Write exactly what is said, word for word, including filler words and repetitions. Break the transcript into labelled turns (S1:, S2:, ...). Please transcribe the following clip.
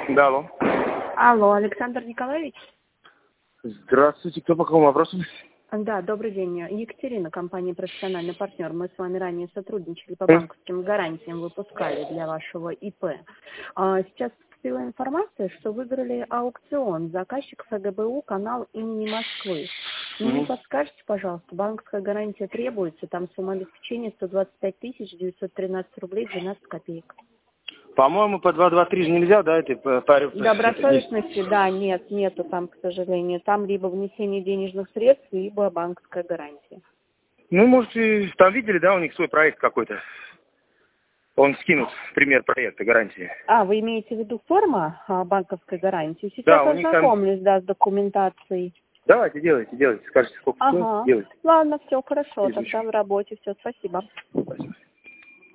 S1: Да, алло.
S2: Алло, Александр Николаевич?
S1: Здравствуйте, кто по какому вопросу?
S2: Да, добрый день. Екатерина, компания «Профессиональный партнер». Мы с вами ранее сотрудничали по банковским гарантиям, выпускали для вашего ИП. А сейчас поступила информация, что выиграли аукцион заказчик ФГБУ канал имени Москвы. Не подскажете, пожалуйста, банковская гарантия требуется, там сумма обеспечения сто двадцать пять тысяч девятьсот тринадцать рублей двенадцать копеек.
S1: По-моему, по два два три же нельзя, да, этой паре?
S2: Добросовестности, да, нет, нету там, к сожалению. Там либо внесение денежных средств, либо банковская гарантия.
S1: Ну, может, и там видели, да, у них свой проект какой-то. Он скинут пример проекта гарантии.
S2: А, вы имеете в виду форма а, банковской гарантии? Сейчас
S1: Да, у них
S2: ознакомлюсь,
S1: там...
S2: да, с документацией.
S1: Давайте, делайте, делайте. Скажите, сколько
S2: Ага.
S1: стоит, делайте.
S2: Ладно, все хорошо,
S1: Изучу.
S2: тогда в работе все, спасибо.
S1: Спасибо.